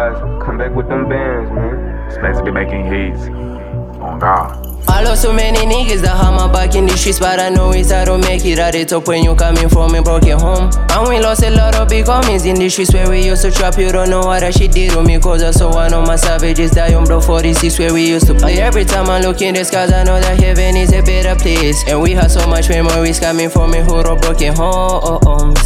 wise, come back with them bands, man. Space to be making hits. On God. I lost so many niggas that had my back in the streets, but I know it's hard to make it at the top when you coming from a broken home. And we lost a lot of big homies in the streets where we used to trap. You don't know what that shit did to me, cause I saw one of my savages die on block 46 where we used to play. Every time I look in the skies, I know that heaven is a better place. And we have so much memories coming from a hood of broken homes.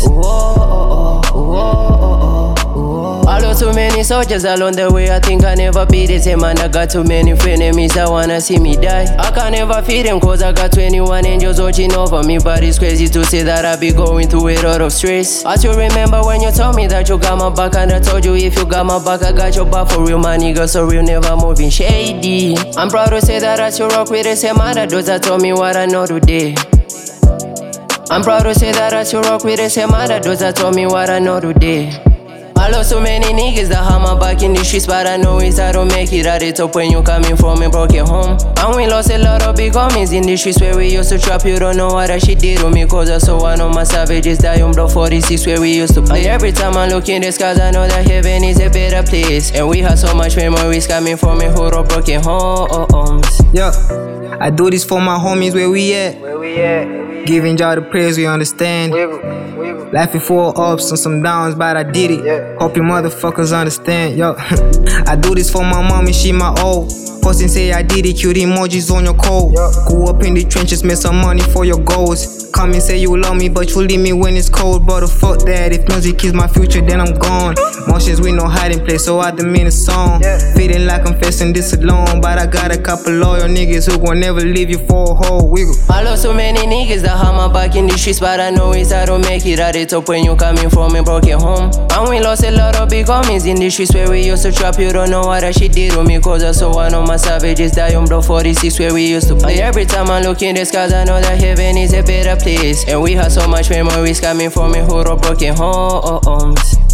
I lost too many soldiers along the way. I think I never be the same, man. I got too many enemies that wanna see me die. I can never feed them cause I got 21 angels watching over me. But it's crazy to say that I be going through a lot of stress. I still remember when you told me that you got my back, and I told you if you got my back, I got your back for real. My nigga so real, never moving shady. I'm proud to say that I still rock with the same other those that told me what I know today. I'm proud to say that I still rock with the same other those that told me what I know today. I lost so many niggas that had my back in the streets, but I know it's hard to make it at the top when you coming from a broken home. And we lost a lot of big homies in the streets where we used to trap. You don't know what that shit did to me, cause I saw one of my savages die on block 46 where we used to play. Every time I look in the skies, I know that heaven is a better place. And we have so much memories coming from a hood of broken homes. Yeah, I do this for my homies where we at. Giving y'all the praise we understand. Laughing for ups and some downs, but I did it. Hope you motherfuckers understand, yo. I do this for my mommy, she my old. Post and say I did it, cute emojis on your code. Go up in the trenches, make some money for your goals. Come and say you love me, but you leave me when it's cold. Brother, fuck that, if music is my future, then I'm gone. Motions with no hiding place, so I demean a song. Feeling like I'm facing this alone, but I got a couple loyal niggas who gon' never leave you for a whole wiggle. I lost so many niggas that had my back in the streets, but I know it's hard to make it at the top when you coming from a broken home. And we lost a lot of big homies in the streets where we used to trap. You don't know what that shit did to me, cause I saw one of my savages die on block 46 where we used to play. Every time I look in the skies, I know that heaven is a better place. And we have so much memories coming from a hood of broken homes.